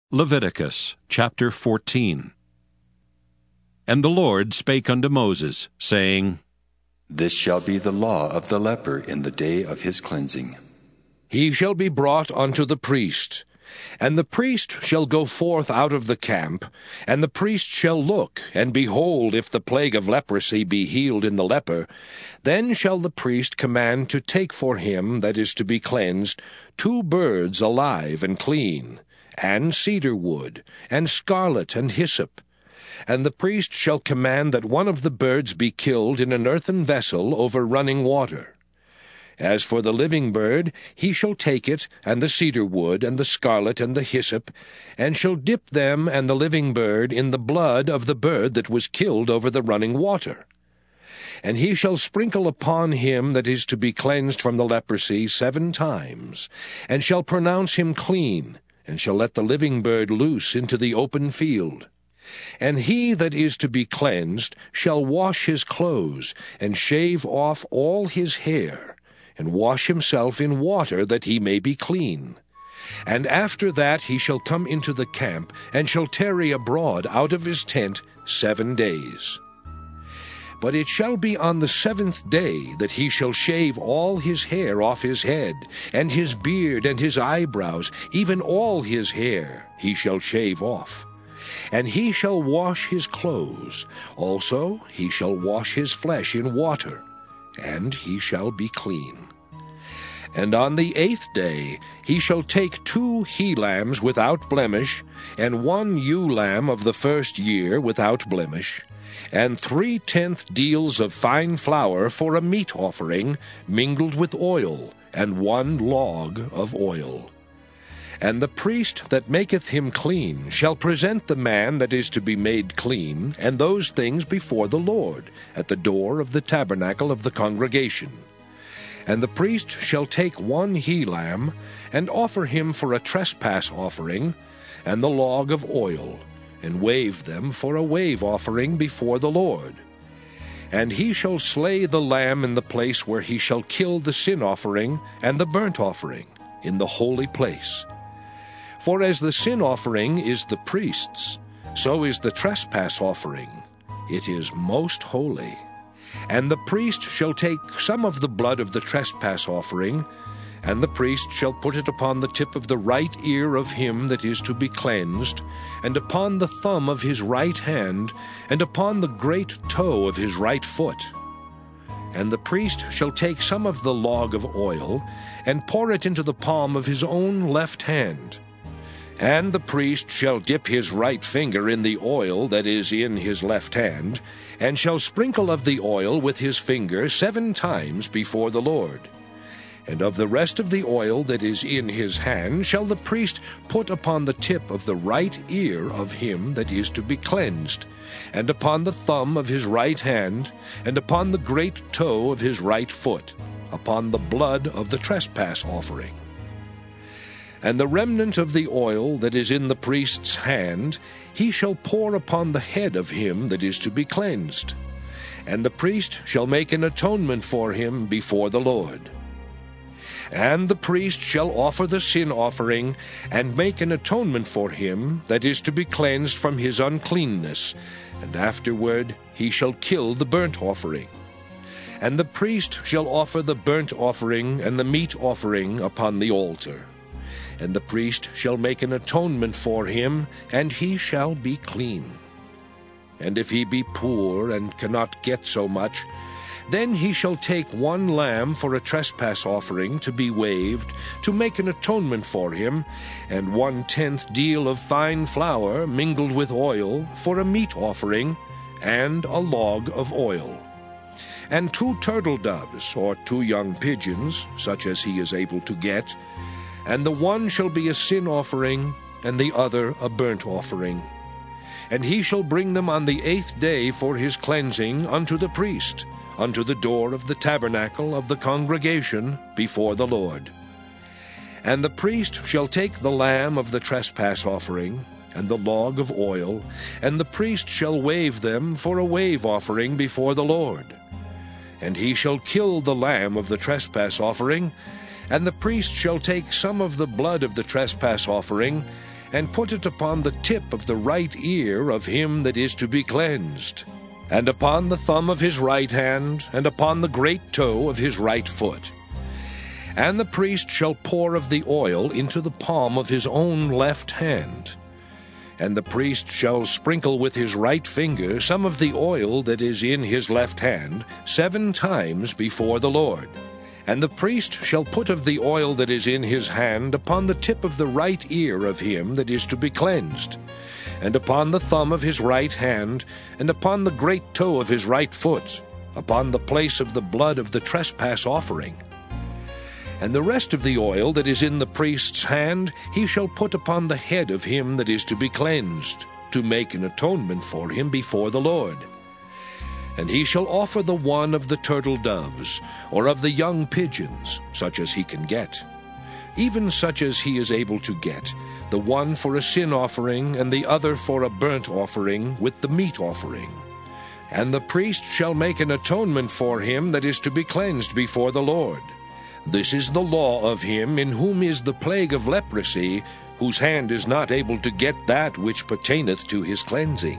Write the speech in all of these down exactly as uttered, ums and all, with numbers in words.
Leviticus chapter fourteen. And the Lord spake unto Moses, saying, This shall be the law of the leper in the day of his cleansing. He shall be brought unto the priest, and the priest shall go forth out of the camp, and the priest shall look, and behold, if the plague of leprosy be healed in the leper, then shall the priest command to take for him that is to be cleansed two birds alive and clean, and cedar wood, and scarlet, and hyssop. And the priest shall command that one of the birds be killed in an earthen vessel over running water. As for the living bird, he shall take it, and the cedar wood, and the scarlet, and the hyssop, and shall dip them and the living bird in the blood of the bird that was killed over the running water. And he shall sprinkle upon him that is to be cleansed from the leprosy seven times, and shall pronounce him clean, and shall let the living bird loose into the open field. And he that is to be cleansed shall wash his clothes, and shave off all his hair, and wash himself in water, that he may be clean. And after that he shall come into the camp, and shall tarry abroad out of his tent seven days. But it shall be on the seventh day that he shall shave all his hair off his head, and his beard, and his eyebrows, even all his hair he shall shave off. And he shall wash his clothes, also he shall wash his flesh in water, and he shall be clean. And on the eighth day he shall take two he-lambs without blemish, and one ewe-lamb of the first year without blemish, and three-tenth deals of fine flour for a meat offering, mingled with oil, and one log of oil. And the priest that maketh him clean shall present the man that is to be made clean, and those things before the Lord, at the door of the tabernacle of the congregation. And the priest shall take one he-lamb, and offer him for a trespass offering, and the log of oil, and wave them for a wave offering before the Lord. And he shall slay the lamb in the place where he shall kill the sin offering and the burnt offering, in the holy place. For as the sin offering is the priest's, so is the trespass offering. It is most holy. And the priest shall take some of the blood of the trespass offering, and the priest shall put it upon the tip of the right ear of him that is to be cleansed, and upon the thumb of his right hand, and upon the great toe of his right foot. And the priest shall take some of the log of oil, and pour it into the palm of his own left hand. And the priest shall dip his right finger in the oil that is in his left hand, and shall sprinkle of the oil with his finger seven times before the Lord. And of the rest of the oil that is in his hand shall the priest put upon the tip of the right ear of him that is to be cleansed, and upon the thumb of his right hand, and upon the great toe of his right foot, upon the blood of the trespass offering. And the remnant of the oil that is in the priest's hand he shall pour upon the head of him that is to be cleansed. And the priest shall make an atonement for him before the Lord. And the priest shall offer the sin offering, and make an atonement for him that is to be cleansed from his uncleanness, and afterward he shall kill the burnt offering. And the priest shall offer the burnt offering and the meat offering upon the altar. And the priest shall make an atonement for him, and he shall be clean. And if he be poor and cannot get so much, then he shall take one lamb for a trespass offering to be waved, to make an atonement for him, and one-tenth deal of fine flour mingled with oil for a meat offering, and a log of oil. And two turtle doves, or two young pigeons, such as he is able to get, and the one shall be a sin offering, and the other a burnt offering. And he shall bring them on the eighth day for his cleansing unto the priest, unto the door of the tabernacle of the congregation before the Lord. And the priest shall take the lamb of the trespass offering, and the log of oil, and the priest shall wave them for a wave offering before the Lord. And he shall kill the lamb of the trespass offering, and the priest shall take some of the blood of the trespass offering, and put it upon the tip of the right ear of him that is to be cleansed, and upon the thumb of his right hand, and upon the great toe of his right foot. And the priest shall pour of the oil into the palm of his own left hand. And the priest shall sprinkle with his right finger some of the oil that is in his left hand seven times before the Lord. And the priest shall put of the oil that is in his hand upon the tip of the right ear of him that is to be cleansed, and upon the thumb of his right hand, and upon the great toe of his right foot, upon the place of the blood of the trespass offering. And the rest of the oil that is in the priest's hand he shall put upon the head of him that is to be cleansed, to make an atonement for him before the Lord. And he shall offer the one of the turtle doves, or of the young pigeons, such as he can get, even such as he is able to get, the one for a sin offering, and the other for a burnt offering with the meat offering. And the priest shall make an atonement for him that is to be cleansed before the Lord. This is the law of him in whom is the plague of leprosy, whose hand is not able to get that which pertaineth to his cleansing.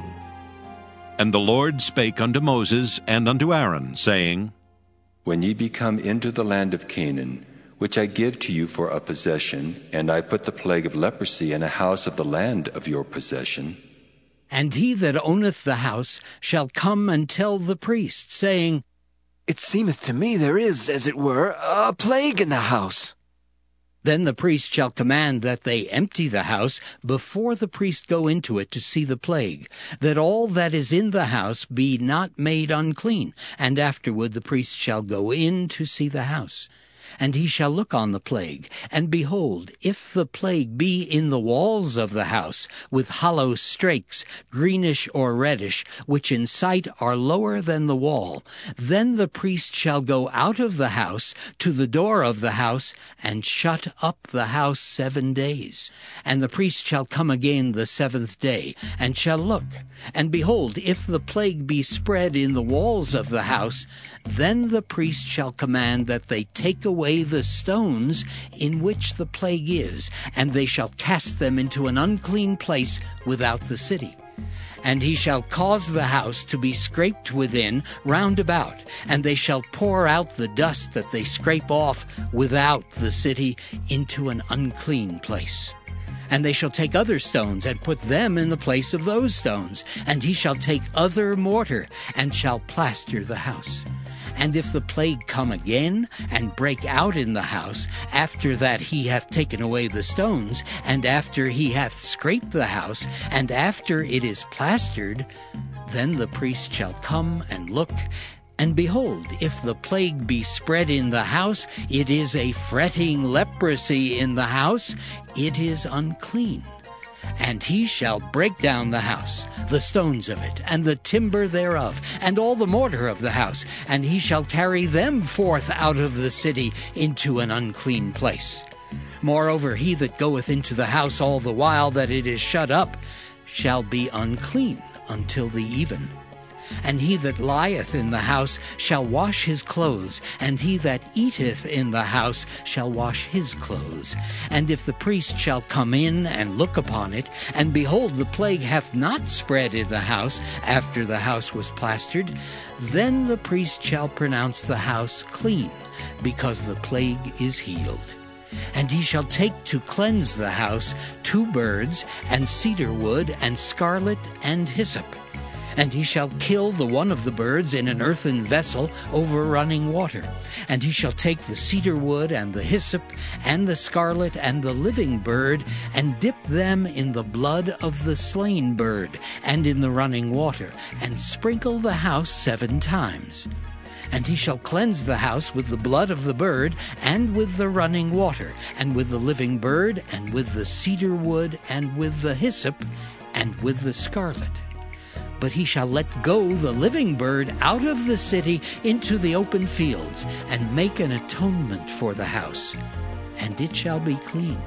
And the Lord spake unto Moses and unto Aaron, saying, When ye be come into the land of Canaan, which I give to you for a possession, and I put the plague of leprosy in a house of the land of your possession, and he that owneth the house shall come and tell the priest, saying, It seemeth to me there is, as it were, a plague in the house. Then the priest shall command that they empty the house before the priest go into it to see the plague, that all that is in the house be not made unclean. And afterward the priest shall go in to see the house. And he shall look on the plague, and behold, if the plague be in the walls of the house, with hollow strakes, greenish or reddish, which in sight are lower than the wall, then the priest shall go out of the house to the door of the house, and shut up the house seven days. And the priest shall come again the seventh day, and shall look. And behold, if the plague be spread in the walls of the house, then the priest shall command that they take away the stones in which the plague is, and they shall cast them into an unclean place without the city. And he shall cause the house to be scraped within round about, and they shall pour out the dust that they scrape off without the city into an unclean place. And they shall take other stones, and put them in the place of those stones. And he shall take other mortar, and shall plaster the house. And if the plague come again, and break out in the house, after that he hath taken away the stones, and after he hath scraped the house, and after it is plastered, then the priest shall come and look. And behold, if the plague be spread in the house, it is a fretting leprosy in the house, it is unclean. And he shall break down the house, the stones of it, and the timber thereof, and all the mortar of the house, and he shall carry them forth out of the city into an unclean place. Moreover, he that goeth into the house all the while that it is shut up shall be unclean until the even. And he that lieth in the house shall wash his clothes, and he that eateth in the house shall wash his clothes. And if the priest shall come in and look upon it, and behold, the plague hath not spread in the house after the house was plastered, then the priest shall pronounce the house clean, because the plague is healed. And he shall take to cleanse the house two birds, and cedar wood, and scarlet, and hyssop. And he shall kill the one of the birds in an earthen vessel over running water. And he shall take the cedar wood, and the hyssop, and the scarlet, and the living bird, and dip them in the blood of the slain bird, and in the running water, and sprinkle the house seven times. And he shall cleanse the house with the blood of the bird, and with the running water, and with the living bird, and with the cedar wood, and with the hyssop, and with the scarlet. But he shall let go the living bird out of the city into the open fields, and make an atonement for the house, and it shall be clean.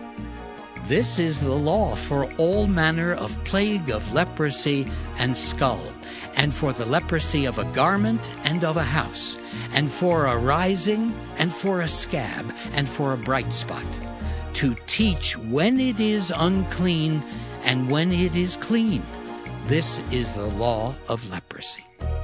This is the law for all manner of plague of leprosy and skull, and for the leprosy of a garment and of a house, and for a rising, and for a scab, and for a bright spot, to teach when it is unclean and when it is clean. This is the law of leprosy.